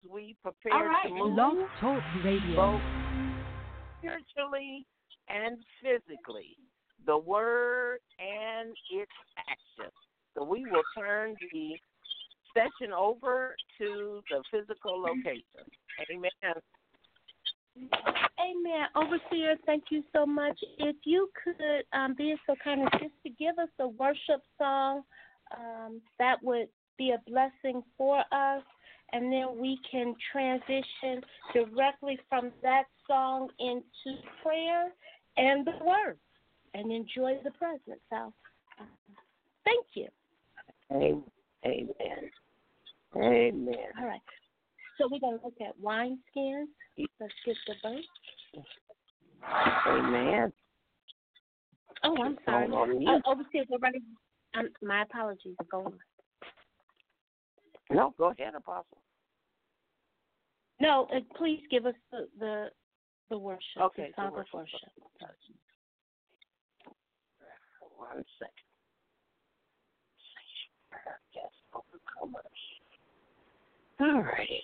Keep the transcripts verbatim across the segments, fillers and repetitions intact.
we All prepare to right. Blog move Talk Radio. both spiritually and physically, the word and its action. So we will turn the session over to the physical location. Amen. Amen. Overseer, thank you so much. If you could um, be so kind as just to give us a worship song, um, that would be a blessing for us, and then we can transition directly from that song into prayer and the word and enjoy the presence. So, uh, thank you. Amen. Amen. All right. So we're going to look at wineskins. Let's get the verse. Amen. Oh, I'm sorry. Uh, overseer, we're running. Um, my apologies. Go on. No, go ahead, Apostle. No, uh, please give us the the, the worship. Okay, the song the worship. of worship. One second. Yes, overcomers. All righty.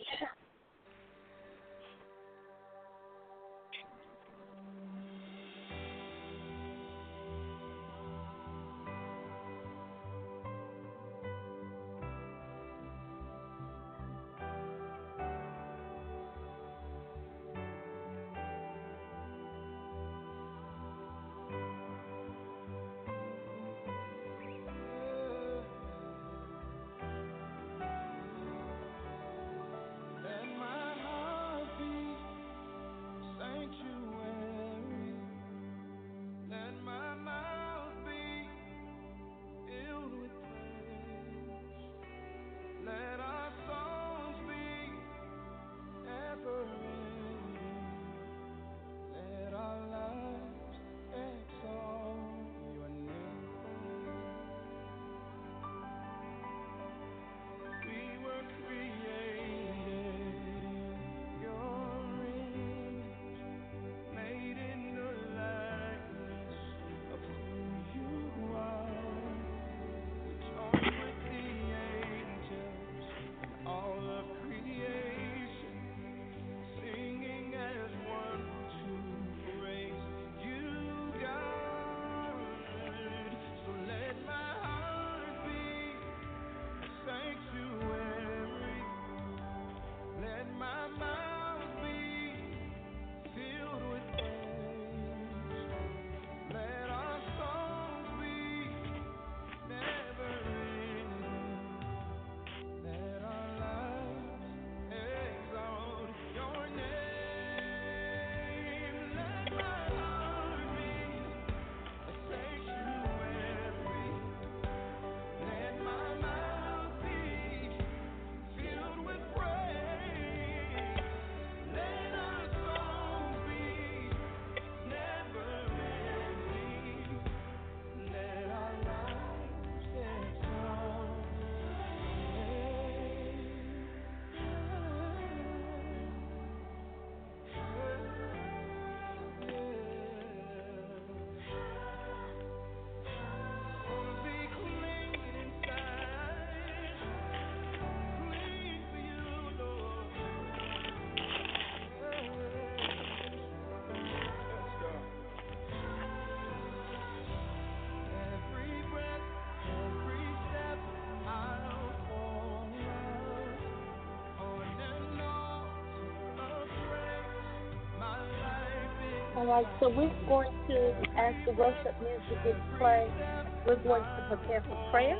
All right, so we're going to, as the worship music is played, we're going to prepare for prayer.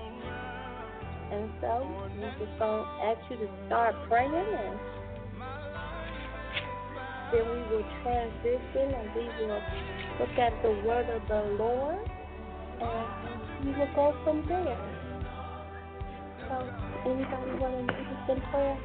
And so we're just going to ask you to start praying, and then we will transition and we will look at the word of the Lord, and we will go from there. So anybody want to lead us in prayer?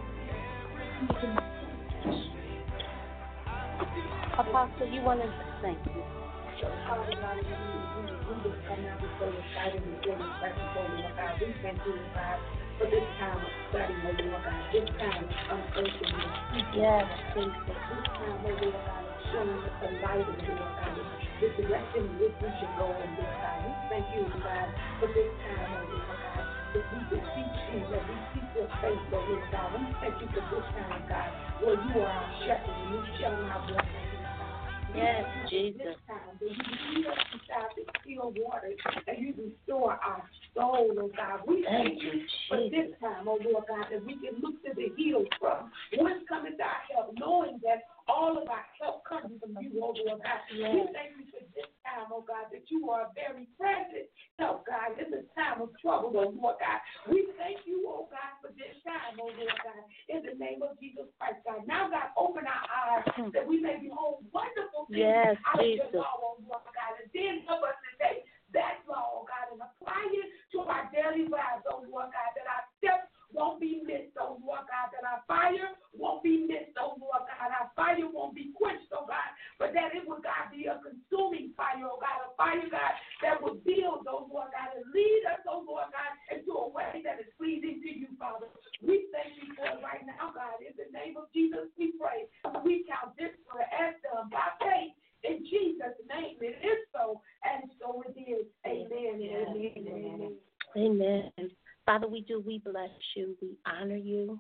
Apostle, you want to thank you. Father God, we we just come out before your sight and before your presence, oh Lord God. We thank you, Lord God, for this time of study, oh Lord God. This time of unearthing, Yes, Jesus. This time, oh Lord God, of showing us the light, oh Lord God. The direction in which we should go, oh Lord God. We thank you, Lord God, for this time, oh Lord God. That we can seek you, that we seek your face, oh Lord God. We thank you for this time, God. For you are our shepherd, and we shall not want. Yes, Jesus. This time, that you lead us beside the still waters, and you restore our soul, oh God. We thank you for this time, oh Lord God, that we can look to the hills from whence cometh our help, knowing that all of our help comes from you, oh Lord God. Yes. We thank you for this time, oh God, that you are a very present help, God, in the time of trouble, oh Lord God. We thank you, oh God, for this time, oh Lord God, in the name of Jesus Christ, God. Now, God, open our eyes that we may behold wonderful things yes, out Jesus. of your law, oh Lord God, and then help us to take that law, oh God, and apply it to our daily lives, oh Lord God, that our steps won't be missed, oh Lord God, that our fire won't be missed, oh Lord God, our fire won't be quenched, oh God, but that it will, God, be a consuming fire, oh God, a fire, God, that will build, oh Lord God, and lead us, oh Lord God, into a way that is pleasing to you, Father. We thank you for it right now, God. In the name of Jesus, we pray. We count this for as done by faith. In Jesus' name, it is so, and so it is. Amen, amen, amen. Amen. Father, we do. We bless you. We honor you.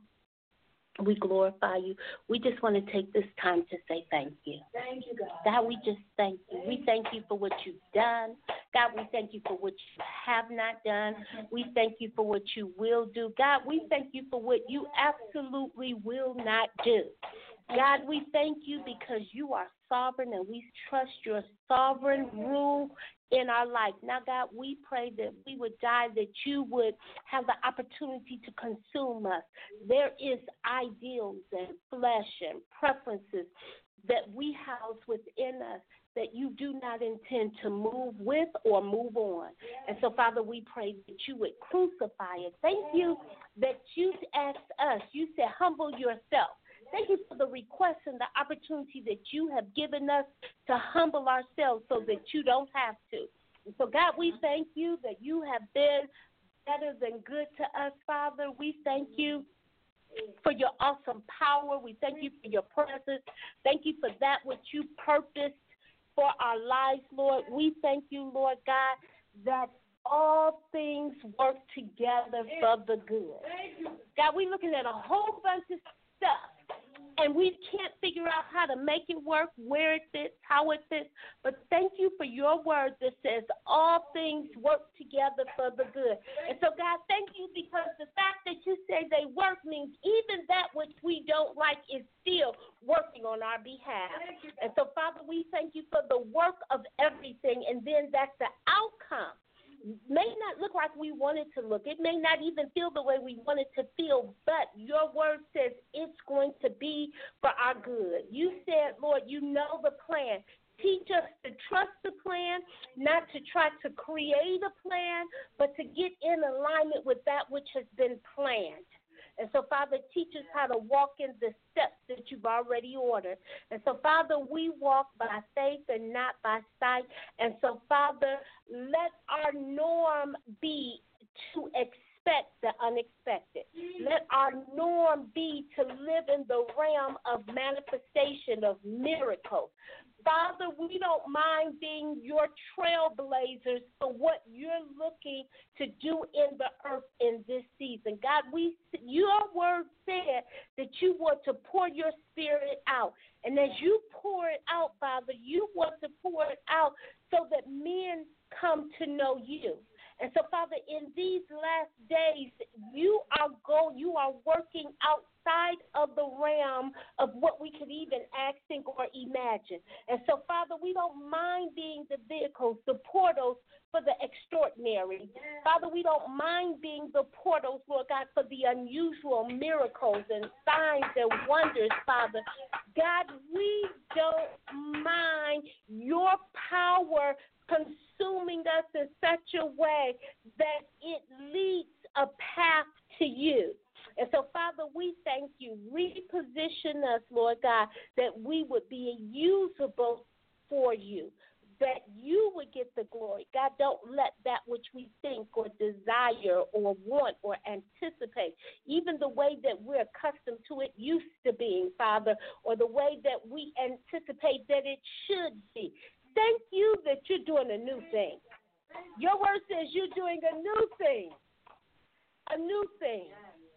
We glorify you. We just want to take this time to say thank you. Thank you, God. God, we just thank you. We thank you for what you've done. God, we thank you for what you have not done. We thank you for what you will do. God, we thank you for what you absolutely will not do. God, we thank you because you are sovereign and we trust your sovereign rule in our life. Now, God, we pray that we would die, that you would have the opportunity to consume us. There is ideals and flesh and preferences that we house within us that you do not intend to move with or move on. And so, Father, we pray that you would crucify it. Thank you that you asked us. You said, humble yourself. Thank you for the request and the opportunity that you have given us to humble ourselves so that you don't have to. And so, God, we thank you that you have been better than good to us, Father. We thank you for your awesome power. We thank you for your presence. Thank you for that which you purposed for our lives, Lord. We thank you, Lord God, that all things work together for the good. God, we're looking at a whole bunch of stuff, and we can't figure out how to make it work, where it fits, how it fits. But thank you for your word that says all things work together for the good. And so, God, thank you because the fact that you say they work means even that which we don't like is still working on our behalf. And so, Father, we thank you for the work of everything, and then that's the outcome. May not look like we want it to look. It may not even feel the way we want it to feel, but your word says it's going to be for our good. You said, Lord, you know the plan. Teach us to trust the plan, not to try to create a plan, but to get in alignment with that which has been planned. And so, Father, teach us how to walk in the steps that you've already ordered. And so, Father, we walk by faith and not by sight. And so, Father, let our norm be to expect the unexpected. Let our norm be to live in the realm of manifestation of miracles. Father, we don't mind being your trailblazers for what you're looking to do in the earth in this season. God, we your word said that you want to pour your spirit out. And as you pour it out, Father, you want to pour it out so that men come to know you. And so, Father, in these last days, you are go, you are working outside of the realm of what we could even ask, think, or imagine. And so, Father, we don't mind being the vehicles, the portals for the extraordinary. Father, we don't mind being the portals, Lord God, for the unusual miracles and signs and wonders, Father. God, we don't mind your power consuming us in such a way that it leads a path to you. And so, Father, we thank you. Reposition us, Lord God, that we would be usable for you, that you would get the glory. God, don't let that which we think or desire or want or anticipate, even the way that we're accustomed to it used to being, Father, or the way that we anticipate that it should be. Thank you that you're doing a new thing. Your word says you're doing a new thing. A new thing.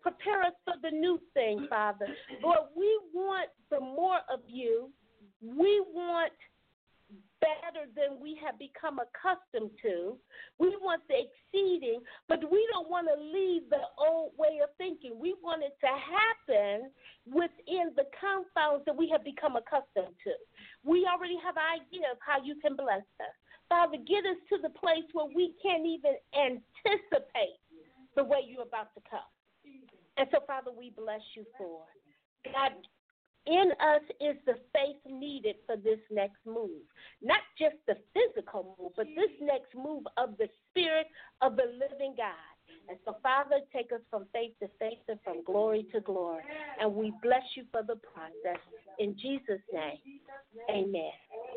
Prepare us for the new thing, Father. Lord, we want the more of you. We want better than we have become accustomed to. We want the exceeding, but we don't want to leave the old way of thinking. We want it to happen within the confounds that we have become accustomed to. We already have an idea of how you can bless us. Father, get us to the place where we can't even anticipate the way you're about to come. And so, Father, we bless you for it. God, in us is the faith needed for this next move. Not just the physical move, but this next move of the Spirit of the living God. And so, Father, take us from faith to faith and from glory to glory. And we bless you for the process. In Jesus' name, amen.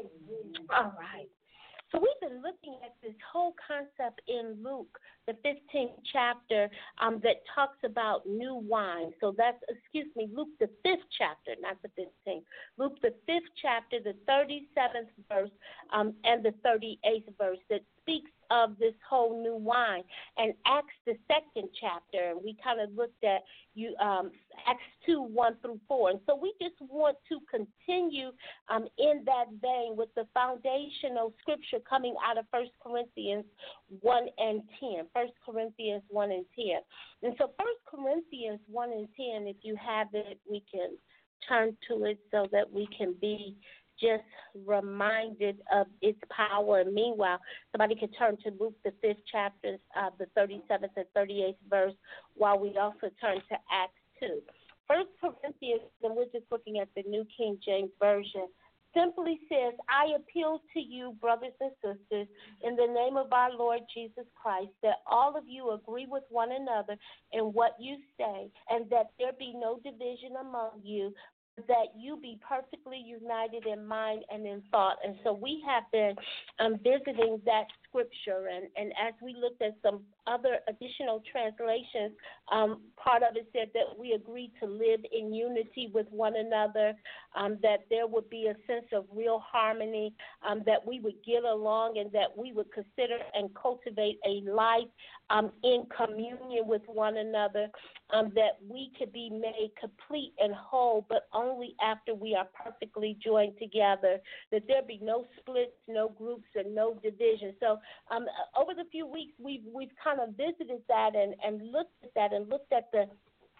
All right. So we've been looking at this whole concept in Luke, the fifteenth chapter, um, that talks about new wine. So that's, excuse me, Luke the fifth chapter, not the fifteenth. Luke the fifth chapter, the thirty-seventh verse, um, and the thirty-eighth verse that speaks of this whole new wine. And Acts the second chapter, and we kind of looked at you um, Acts two, one through four. And so we just want to continue um, in that vein with the foundational scripture coming out of First Corinthians one and ten. First Corinthians one and ten. And so First Corinthians one and ten, if you have it, we can turn to it so that we can be just reminded of its power. And meanwhile, somebody can turn to Luke, the fifth chapter, uh, the thirty-seventh and thirty-eighth verse, while we also turn to Acts two. First Corinthians, and we're just looking at the New King James Version, simply says, I appeal to you, brothers and sisters, in the name of our Lord Jesus Christ, that all of you agree with one another in what you say, and that there be no division among you, that you be perfectly united in mind and in thought. And so we have been um, visiting that scripture, and, and as we looked at some other additional translations, um, part of it said that we agreed to live in unity with one another, um, that there would be a sense of real harmony, um, that we would get along, and that we would consider and cultivate a life um, in communion with one another, um, that we could be made complete and whole, but only after we are perfectly joined together, that there be no splits, no groups, and no division. So um, over the few weeks, we've we've kind of visited that and, and looked at that and looked at the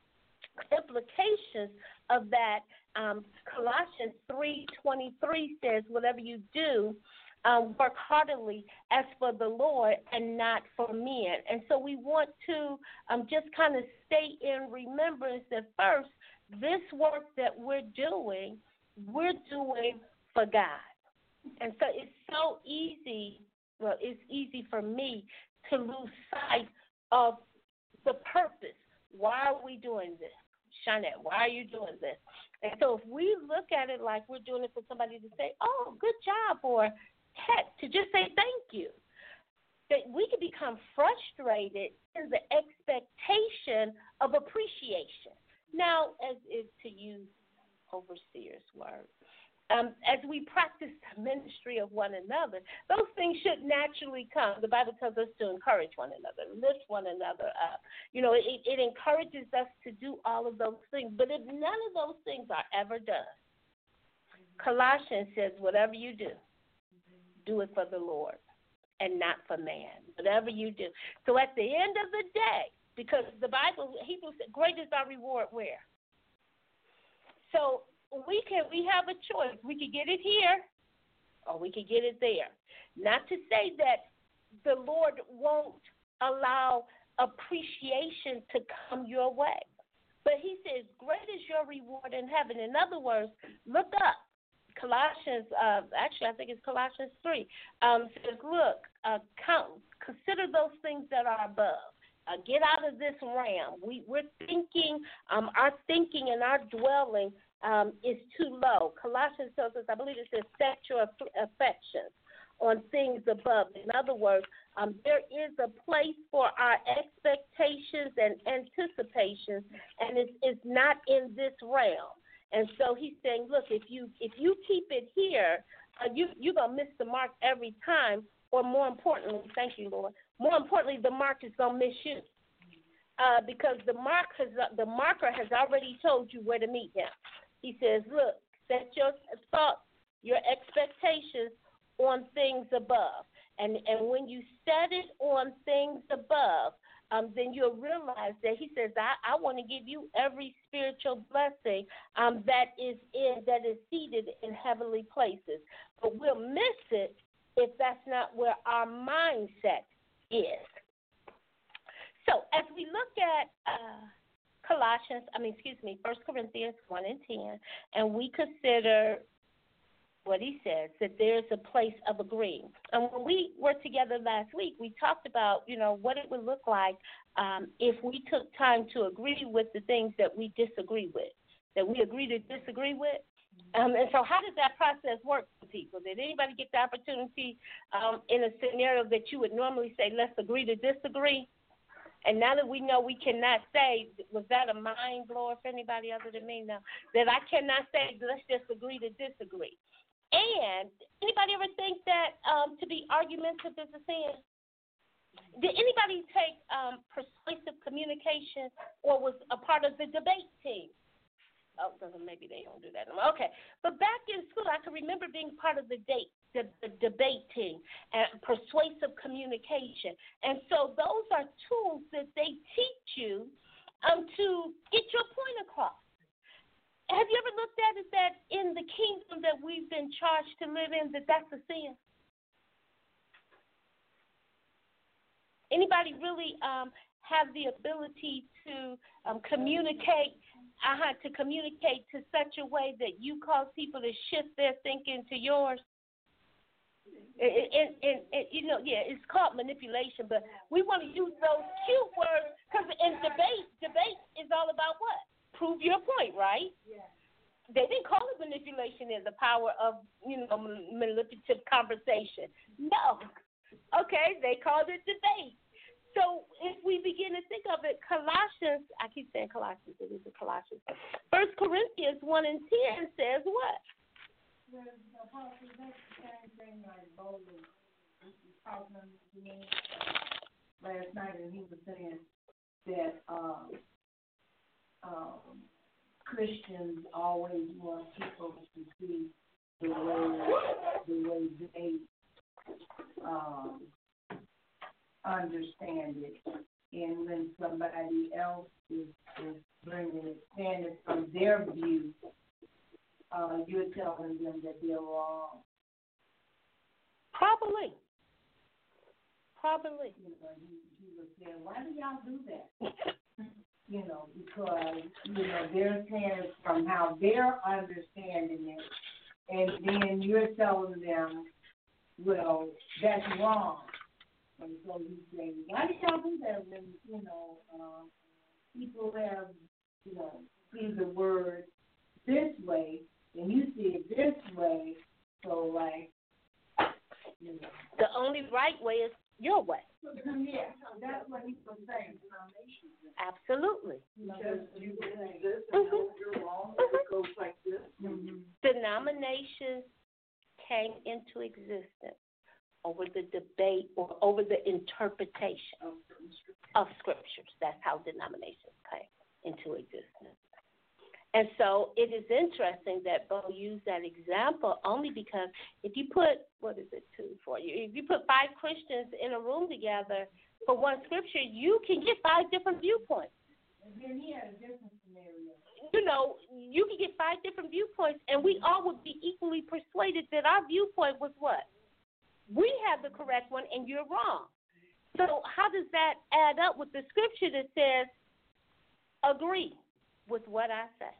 implications of that. Um, Colossians three twenty-three says, whatever you do, um, work heartily as for the Lord and not for men. And so we want to um, just kind of stay in remembrance that first, this work that we're doing, we're doing for God. And so it's so easy, well, it's easy for me to lose sight of the purpose. Why are we doing this? Shanette, why are you doing this? And so if we look at it like we're doing it for somebody to say, oh, good job, or heck, to just say thank you, that we can become frustrated in the expectation of appreciation. Now, as is to use overseer's word, um, as we practice the ministry of one another, those things should naturally come. The Bible tells us to encourage one another, lift one another up. You know, it, it encourages us to do all of those things. But if none of those things are ever done, Colossians says, whatever you do, do it for the Lord and not for man. Whatever you do. So at the end of the day, because the Bible, Hebrews said, great is our reward where? So we can we have a choice. We could get it here or we could get it there. Not to say that the Lord won't allow appreciation to come your way. But he says, great is your reward in heaven. In other words, look up. Colossians, uh, actually, I think it's Colossians three, um, says, look, uh, count, consider those things that are above. Uh, get out of this realm. We, we're thinking, um, our thinking and our dwelling um, is too low. Colossians tells us, I believe it says, set your affections on things above. In other words, um, there is a place for our expectations and anticipations, and it's, it's not in this realm. And so he's saying, look, if you if you keep it here, uh, you, you're going to miss the mark every time. Or more importantly, thank you, Lord, more importantly, the mark is going to miss you. uh, because the mark has the marker has already told you where to meet him. He says, look, set your thoughts, your expectations on things above. And and when you set it on things above, um, then you'll realize that he says, I, I want to give you every spiritual blessing um, that is in that is seated in heavenly places. But we'll miss it if that's not where our mindset is. So as we look at uh, Colossians, I mean, excuse me, First Corinthians one and ten, and we consider what he says, that there's a place of agreeing. And when we were together last week, we talked about, you know, what it would look like um, if we took time to agree with the things that we disagree with, that we agree to disagree with. Um, and so how does that process work for people? Did anybody get the opportunity um, in a scenario that you would normally say, let's agree to disagree? And now that we know we cannot say, was that a mind blower for anybody other than me now, that I cannot say, let's just agree to disagree. And anybody ever think that um, to be argumentative is a sin? Did anybody take um, persuasive communication or was a part of the debate team? Oh, maybe they don't do that anymore. Okay. But back in school, I can remember being part of the date, the, the debate team and persuasive communication. And so those are tools that they teach you um, to get your point across. Have you ever looked at it that in the kingdom that we've been charged to live in, that that's a sin? Anybody really um, have the ability to um, communicate, uh, to communicate to such a way that you cause people to shift their thinking to yours? And, and, and, and you know, yeah, it's called manipulation, but we want to use those cute words because in debate, debate is all about what? Prove your point, right? Yeah. They didn't call it manipulation as the power of, you know, manipulative conversation. No. Okay, they called it debate. So if we begin to think of it, Colossians, I keep saying Colossians, it is a Colossians. First Corinthians one and ten says what? There's the Apostle, that's the same thing like Bowler was talking to me last night, and he was saying that um, um, Christians always want people to see the way the way they um, understand it, and when somebody else is, is bringing it, standing from their view, uh, you're telling them that they're wrong. Probably. Probably. You know, he, he was saying, why do y'all do that? You know, because, you know, they're saying it from how they're understanding it, and then you're telling them, well, that's wrong. And so he's saying, why do y'all do that when, you know, uh, people have, you know, see the word this way, and you see it this way, so, like, you know. The only right way is your way. Yeah, that's what he was saying. Absolutely. Because you say this, and mm-hmm. You're wrong, mm-hmm. It goes like this. Mm-hmm. Denominations came into existence over the debate or over the interpretation of scriptures. That's how denominations came into existence. And so it is interesting that Bo used that example only because if you put, what is it, two, four, if you put five Christians in a room together for one scripture, you can get five different viewpoints. And then he had a different scenario. You know, you can get five different viewpoints, and we all would be equally persuaded that our viewpoint was what? We have the correct one, and you're wrong. So how does that add up with the scripture that says, agree with what I say?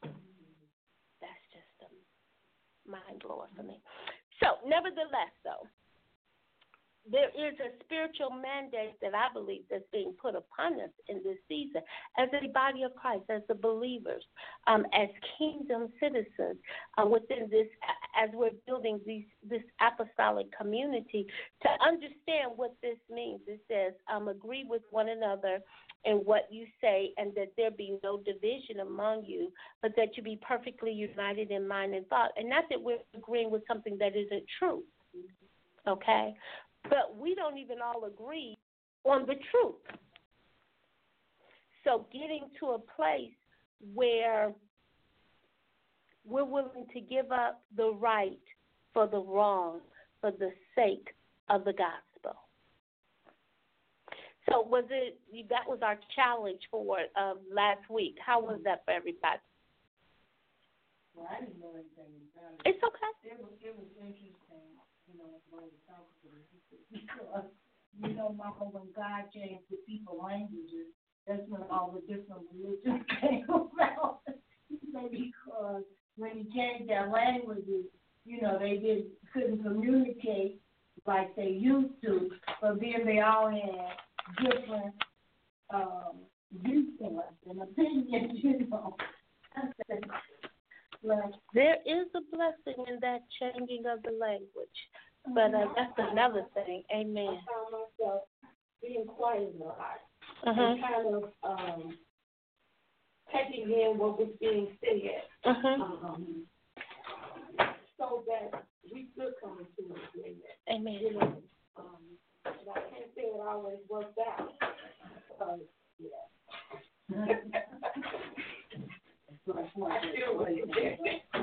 That's just a mind blower for me. So, nevertheless, though, there is a spiritual mandate that I believe that's being put upon us in this season as a body of Christ, as the believers, um, as kingdom citizens uh, within this, as we're building these, this apostolic community, to understand what this means. It says, um, agree with one another in what you say, and that there be no division among you, but that you be perfectly united in mind and thought. And not that we're agreeing with something that isn't true, okay? But we don't even all agree on the truth. So getting to a place where we're willing to give up the right for the wrong for the sake of the gospel. So was it, that was our challenge for um, last week. How was that for everybody? Well, I didn't know anything about it. It's okay. It was, it was interesting, you know, when we talked to them, because, you know, Mama, when God changed the people languages, that's when all the different religions came about. Because when he changed their languages, you know, they didn't couldn't communicate like they used to, but then they all had different um, viewpoints and opinions, you know. Like, there is a blessing in that changing of the language, but uh, that's another thing. Amen. I found myself being quiet a lot Uh-huh. and kind of um, taking in what was being said, Uh-huh. um, so that we could come into an agreement. Amen. You know, um, and I can't say it always worked out, because, yeah. I feel what you did.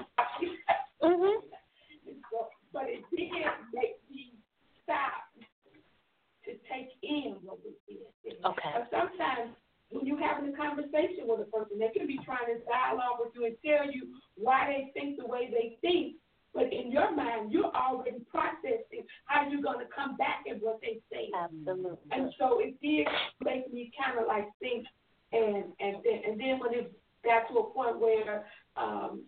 Mm-hmm. But it did make me stop to take in what was being said. Okay. But sometimes when you're having a conversation with a person, they can be trying to dialogue with you and tell you why they think the way they think, but in your mind, you're already processing how you're going to come back at what they say. Absolutely. And so it did make me kind of like think, and and then, and then when it got to a point where, um,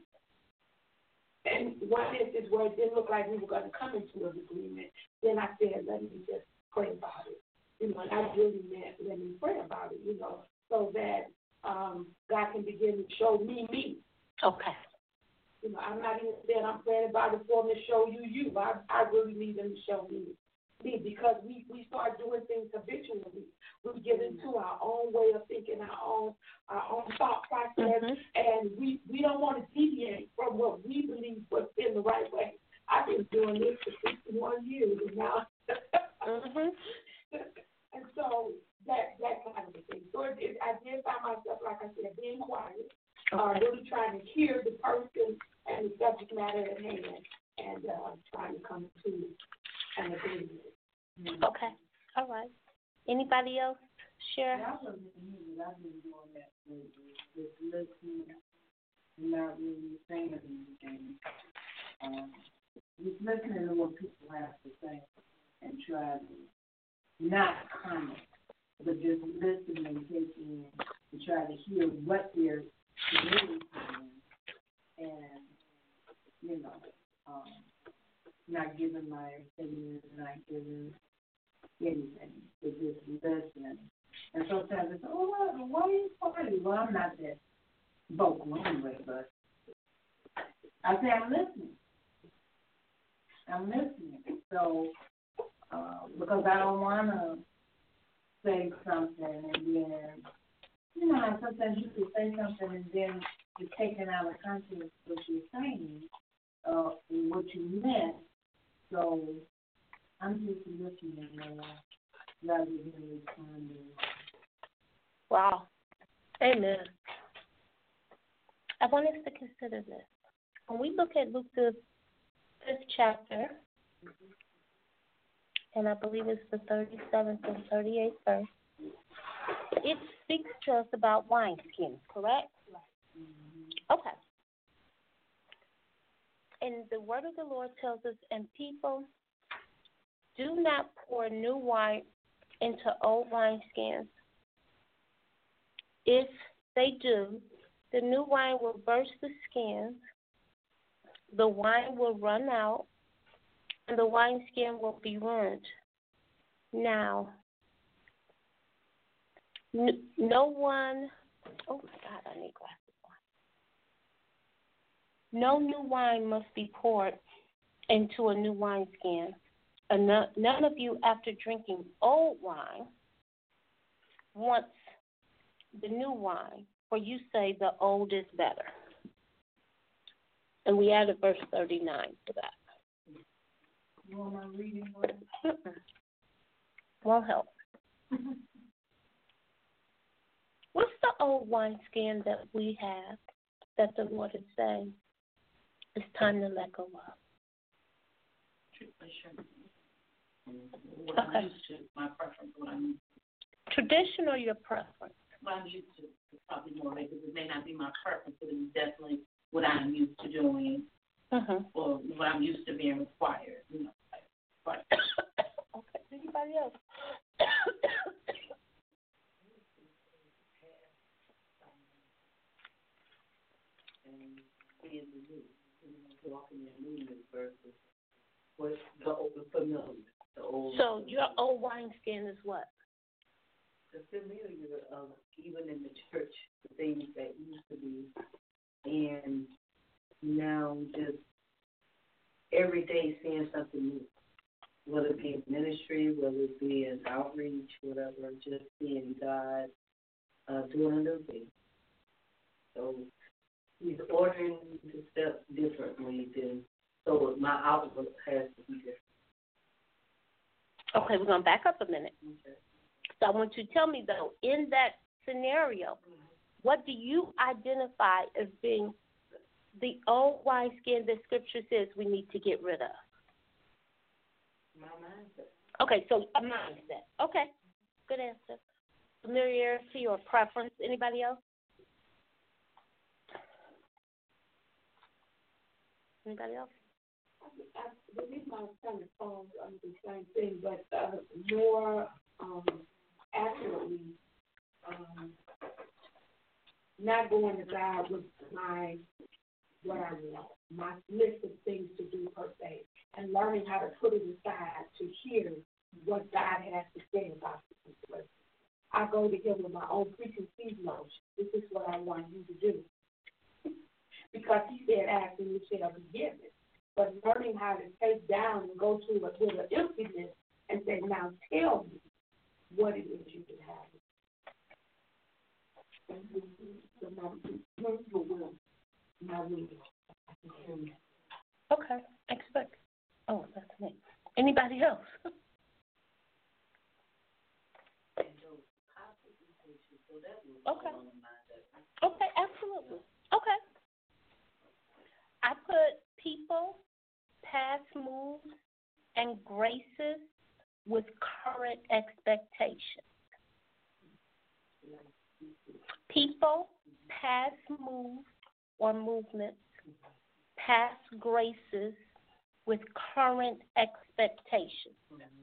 and one instance where it didn't look like we were going to come into an agreement, then I said, let me just pray about it. You know, and I really meant let me pray about it, you know, so that um, God can begin to show me me. Okay. You know, I'm not even saying I'm praying about it for him to show you you. I, I really need him to show me me, because we, we start doing things habitually. We get into our own way of thinking, our own our own thought process, Mm-hmm. and we, we don't want to deviate from what we believe was in the right way. I've been doing this for sixty-one years, and now, Mm-hmm. and so that that kind of a thing. So it, it, I did find myself, like I said, being quiet, uh, really trying to hear the person and the subject matter at hand, and uh, trying to come to an agreement. Okay. All right. Anybody else share? I wasn't here, but I've been doing that lately. Just listening, not really saying anything. Um, just listening to what people have to say and try to not comment, but just listen and take in and try to hear what they're really saying, and, you know, um, not giving my opinion, not giving anything, but just listening. And sometimes it's, oh, why, why are you quiet? Well, I'm not that vocal anyway, but I say I'm listening. I'm listening. So, uh, because I don't want to say something and then, you know, how sometimes you can say something and then it's taken out of context what you're saying, uh, and what you meant. So I'm just listening now rather than responding. Wow. Amen. I want us to consider this. When we look at Luke, the fifth chapter, and I believe it's the thirty-seventh and thirty-eighth verse, it speaks to us about wineskins, correct? Okay. And the word of the Lord tells us, and people, do not pour new wine into old wineskins. If they do, the new wine will burst the skins, the wine will run out, and the wineskin will be ruined. Now, n- no one, oh my God, I need glasses on. No new wine must be poured into a new wineskin. None of you, after drinking old wine, wants the new wine, for you say the old is better. And we added verse thirty-nine to that. You want my reading word? Won't help. What's the old wineskin that we have that the Lord is saying it's time to let go of? What Okay. I'm used to, my preference, what I'm used Tradition or your preference? to. What I'm used to is probably more because it may not be my preference, but it's definitely what I'm used to doing Mm-hmm. or what I'm used to being required, you know. Like, Okay. Anybody else? and being the new, you know, walking in newness versus what's the old familiar, the old. So your old wineskin is what? The familiar of even in the church, the things that used to be, and now just every day seeing something new, whether it be in ministry, whether it be in outreach, whatever, just seeing God uh, doing a new thing. So He's ordering me to step differently than, so my outlook has to be different. Okay, we're going to back up a minute. Okay. So I want you to tell me, though, in that scenario, what do you identify as being the old wineskin that Scripture says we need to get rid of? My mindset. Okay, so a mindset. Okay, good answer. Familiarity or preference. Anybody else? Anybody else? I believe my kind of falls under the same thing, but uh, more um, accurately, um, not going to God with my what I want, my list of things to do per se, and learning how to put it aside to hear what God has to say about the situation. I go to Him with my own preconceived notion. This is what I want you to do. Because He said, ask and you shall be given. But learning how to take down and go to it with an emptiness and say, now tell me what it is you can have. So my, your will, my will. Okay, expect. Oh, that's me. Anybody else? Okay. Okay, absolutely. Okay. I put people, past moves, and graces with current expectations. People, past moves or movements, past graces with current expectations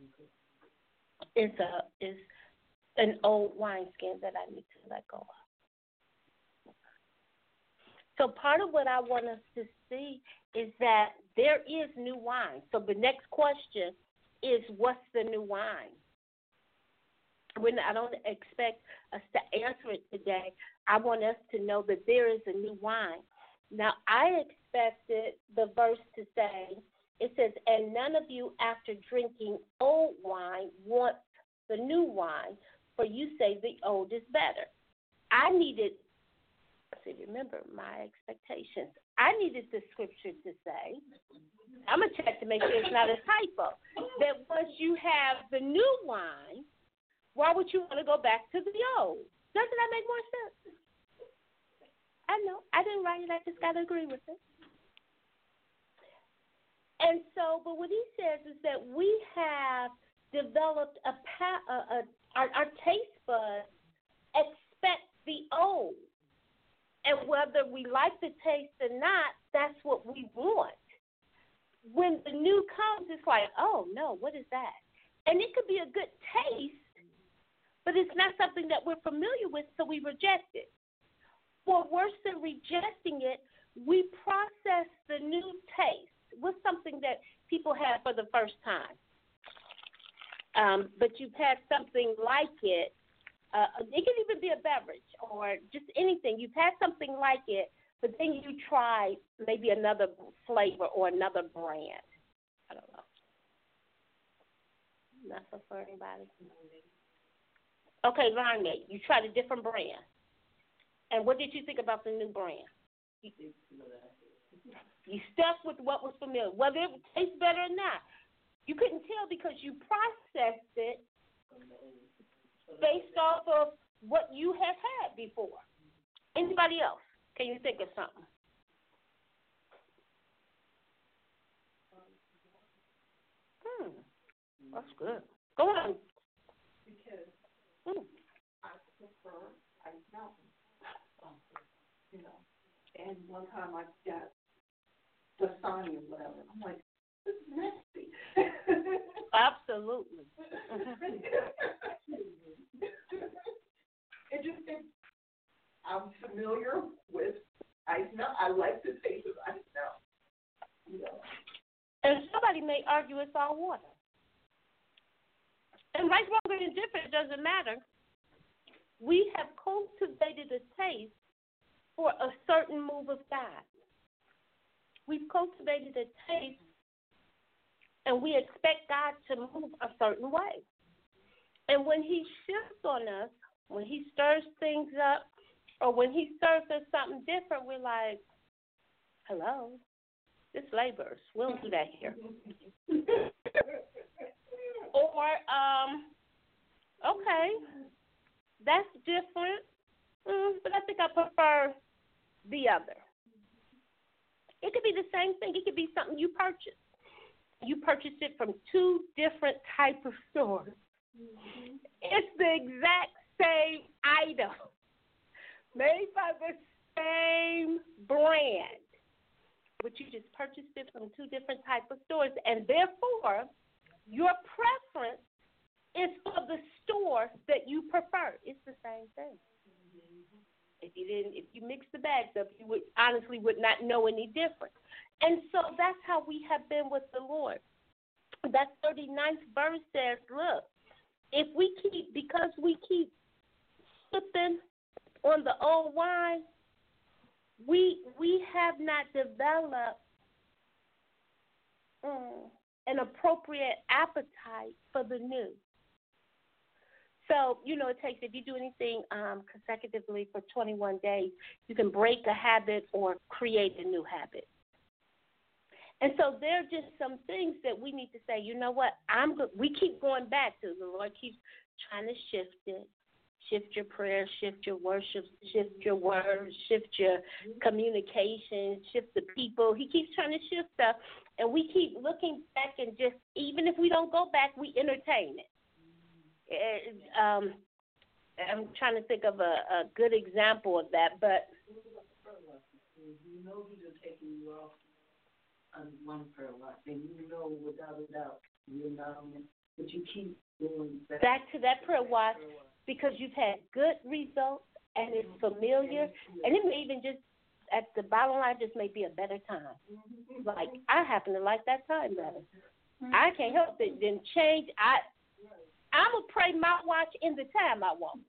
is a is an old wineskin that I need to let go of. So part of what I want us to see is that there is new wine. So the next question is, what's the new wine? When I don't expect us to answer it today. I want us to know that there is a new wine. Now, I expected the verse to say, it says, and none of you after drinking old wine wants the new wine, for you say the old is better. I needed, see, remember my expectations. I needed the scripture to say, I'm going to check to make sure it's not a typo, that once you have the new wine, why would you want to go back to the old? Doesn't that make more sense? I know. I didn't write it. I just got to agree with it. And so, but what he says is that we have developed a, a, a our, our taste buds expect the old. And whether we like the taste or not, that's what we want. When the new comes, it's like, oh, no, what is that? And it could be a good taste, but it's not something that we're familiar with, so we reject it. Or worse than rejecting it, we process the new taste with something that people have for the first time. Um, but you've had something like it. Uh, it can even be a beverage or just anything. You've had something like it, but then you try maybe another flavor or another brand. I don't know. Not so for anybody. Okay, Limeade, you tried a different brand. And what did you think about the new brand? You, you stuck with what was familiar, whether it tastes better or not. You couldn't tell because you processed it based off of what you have had before. Anybody else? Can you think of something? Hmm. That's good. Go on. Because hmm. I prefer Ice Mountain. You know, and one time I got the Dasani or whatever. I'm like, this is nasty. Absolutely. It just, it, I'm familiar with Ice Mountain. I like the taste of Ice Mountain. You know. And somebody may argue it's all water. And right, wrong, and indifferent, it doesn't matter. We have cultivated a taste for a certain move of God. We've cultivated a taste, and we expect God to move a certain way. And when he shifts on us, when he stirs things up, or when he serves us something different, we're like, hello, this laborers. We don't do that here. Or, um, okay, that's different, mm, but I think I prefer the other. It could be the same thing. It could be something you purchased. You purchased it from two different types of stores. Mm-hmm. It's the exact same item, made by the same brand, but you just purchased it from two different types of stores, and therefore, your preference is for the store that you prefer. It's the same thing. If you didn't, if you mix the bags up, you would honestly would not know any different. And so that's how we have been with the Lord. That thirty-ninth verse says, look, if we keep, because we keep sipping on the old wine, we we have not developed um, an appropriate appetite for the new. So, you know, it takes, if you do anything um, consecutively for twenty-one days, you can break a habit or create a new habit. And so there are just some things that we need to say, you know what, I'm go- we keep going back to. The Lord keeps trying to shift it. Shift your prayer, shift your worship, shift your words, shift your communication, shift the people. He keeps trying to shift stuff, and we keep looking back and just, even if we don't go back, we entertain it. it um, I'm trying to think of a, a good example of that, but. You know he's just taking you off on one prayer line, and you know without a doubt you're not on it, but you keep going back. Back to that prayer watch. Because you've had good results and it's familiar, and it may even just, at the bottom line, just may be a better time. Like, I happen to like that time better. I can't help it. Then change. I, I'm going to pray my watch in the time I want.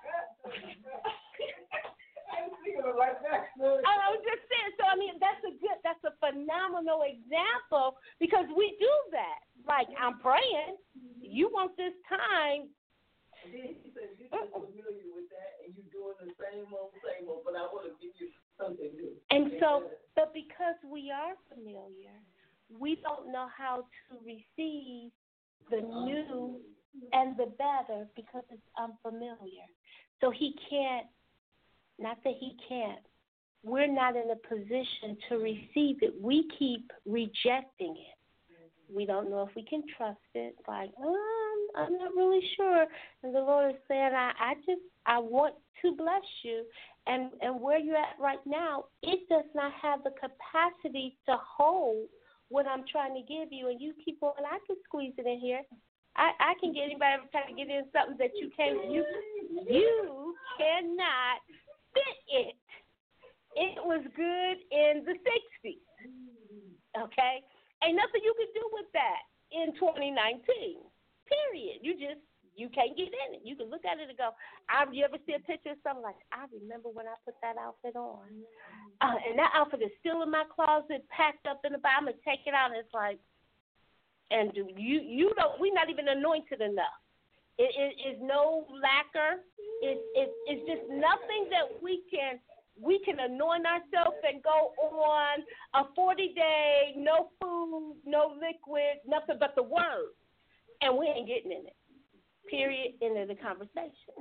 I was just saying, so I mean, that's a good, that's a phenomenal example because we do that. Like, I'm praying. You want this time. He said you're just familiar with that, and you're doing the same old, same old, but I want to give you something new. And so, but because we are familiar, we don't know how to receive the new and the better because it's unfamiliar. So he can't, not that he can't, we're not in a position to receive it. We keep rejecting it. We don't know if we can trust it, like, oh, I'm not really sure. And the Lord is saying, I, I just, I want to bless you. And, and where you're at right now, it does not have the capacity to hold what I'm trying to give you. And you keep on, I can squeeze it in here. I, I can get anybody ever try to get in something that you can't, you, you cannot fit it. It was good in the sixties. Okay? Ain't nothing you can do with that in twenty nineteen. Period. You just, you can't get in it. You can look at it and go, I, you ever see a picture of something like, I remember when I put that outfit on. Uh, and that outfit is still in my closet, packed up in the bottom. I'm going to take it out. And it's like, and you, you don't, we're not even anointed enough. It is no lacquer. It, it, it's just nothing that we can, we can anoint ourselves and go on a forty-day, no food, no liquid, nothing but the word. And we ain't getting in it. Period. End of the conversation.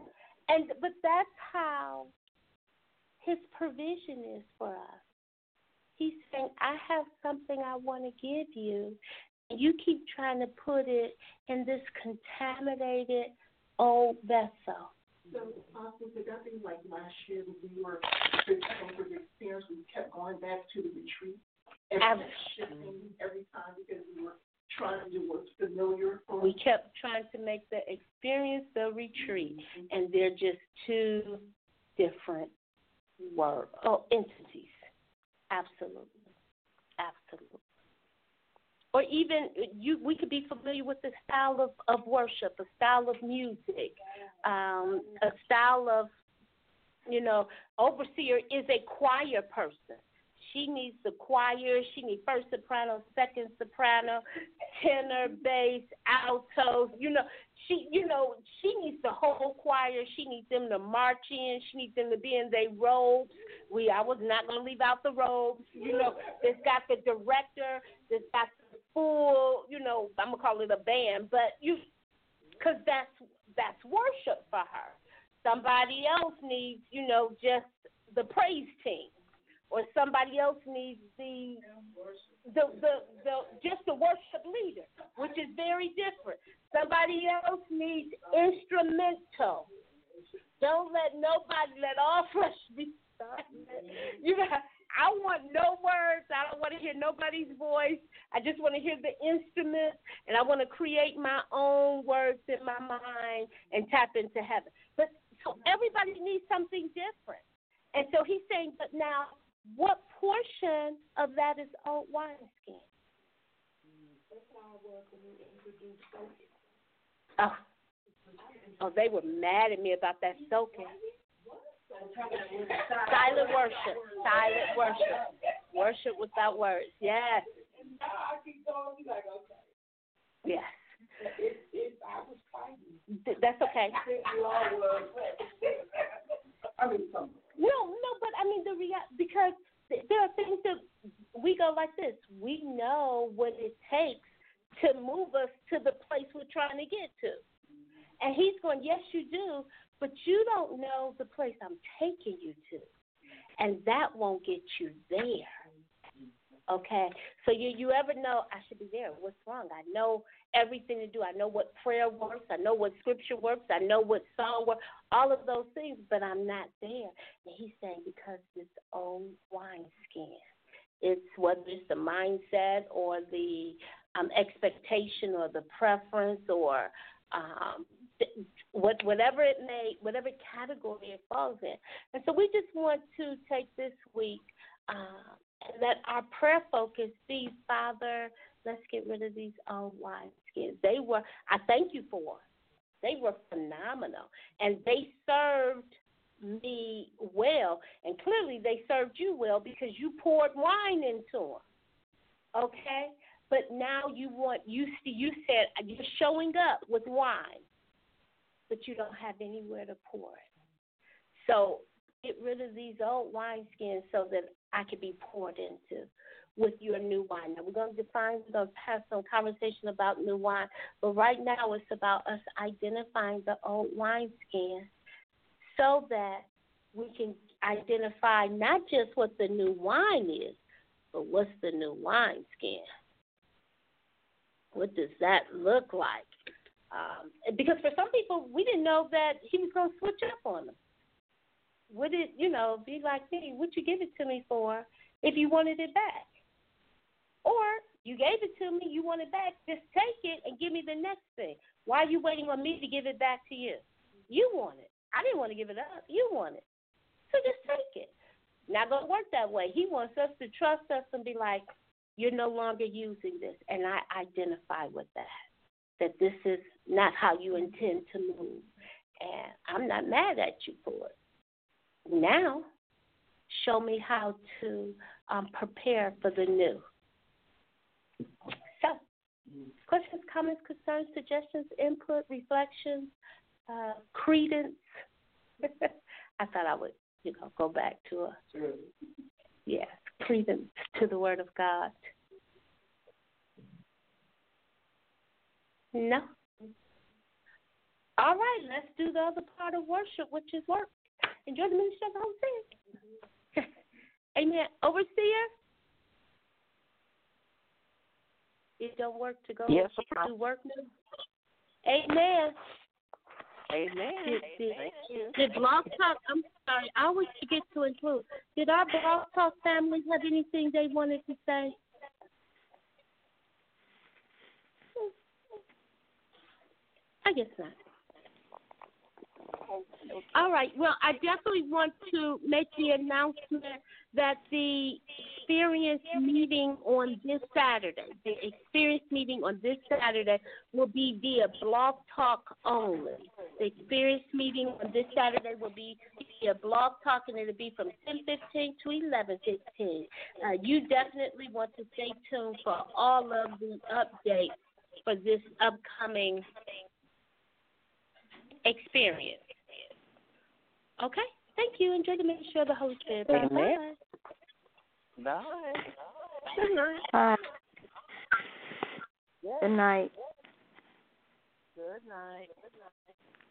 And but that's how his provision is for us. He's saying, I have something I want to give you, and you keep trying to put it in this contaminated old vessel. So, Apostle, did that be like last year when we were preparing for the experience, we kept going back to the retreat and kept shifting every time because we were trying to do what's familiar for us? We kept trying to make the experience the retreat, mm-hmm. and they're just two different words, oh, entities. Absolutely. Absolutely. Or even you, we could be familiar with the style of, of worship, a style of music, um, a style of, you know, overseer is a choir person. She needs the choir. She needs first soprano, second soprano, tenor, bass, alto. You know, she, you know, she needs the whole choir. She needs them to march in. She needs them to be in their robes. We, I was not going to leave out the robes. You know, there's got the director. There's got the full. You know, I'm gonna call it a band, but you, because that's that's worship for her. Somebody else needs, you know, just the praise team. Or somebody else needs the, the the the just the worship leader, which is very different. Somebody else needs instrumental. Don't let nobody let all flesh be silent. You know, I want no words. I don't want to hear nobody's voice. I just want to hear the instrument, and I want to create my own words in my mind and tap into heaven. But so everybody needs something different, and so he's saying, but now. What portion of that is old wineskin? Oh. oh, they were mad at me about that soaking. Silent worship. Silent worship. Worship without words. Yes. Yes. That's okay. No, no, but I mean the rea- because there are things that we go like this. We know what it takes to move us to the place we're trying to get to. And he's going, yes, you do, but you don't know the place I'm taking you to. And that won't get you there. Okay? So you you ever know, I should be there. What's wrong? I know everything to do. I know what prayer works. I know what scripture works. I know what song works. All of those things, but I'm not there. And he's saying because this old wineskin, it's whether it's the mindset or the um, expectation or the preference or um, what whatever it may, whatever category it falls in. And so we just want to take this week. Uh, And let our prayer focus be, Father, let's get rid of these old wineskins. They were, I thank you for them. They were phenomenal. And they served me well. And clearly they served you well because you poured wine into them. Okay? But now you want, you, you said you're showing up with wine, but you don't have anywhere to pour it. So get rid of these old wineskins so that I can be poured into with your new wine. Now, we're going to define, we're going to have some conversation about new wine, but right now it's about us identifying the old wineskin so that we can identify not just what the new wine is, but what's the new wineskin. What does that look like? Um, because for some people, we didn't know that he was going to switch up on them. Would it, you know, be like me? Would you give it to me for if you wanted it back? Or you gave it to me, you want it back, just take it and give me the next thing. Why are you waiting on me to give it back to you? You want it. I didn't want to give it up. You want it. So just take it. Not going to work that way. He wants us to trust us and be like, you're no longer using this. And I identify with that, that this is not how you intend to move. And I'm not mad at you for it. Now, show me how to um, prepare for the new. So, questions, comments, concerns, suggestions, input, reflections, uh, credence. I thought I would, you know, go back to a, yes, credence to the Word of God. No? All right, let's do the other part of worship, which is work. Enjoy the ministry of the Holy Spirit. Amen. Overseer? It don't work to go yes, to work now? Amen. Amen. Did, did, Thank you. did Blog Talk, I'm sorry, I always forget to include. Did our Blog Talk family have anything they wanted to say? I guess not. All right. Well, I definitely want to make the announcement that the experience meeting on this Saturday, the experience meeting on this Saturday will be via Blog Talk only. The experience meeting on this Saturday will be via Blog Talk, and it'll be from ten fifteen to eleven fifteen. Uh, you definitely want to stay tuned for all of the updates for this upcoming experience. Okay? Thank you. Enjoy the ministry of the Holy Spirit. Bye-bye. Bye. Good night. Bye. Yes. Good night. Good night. Good night.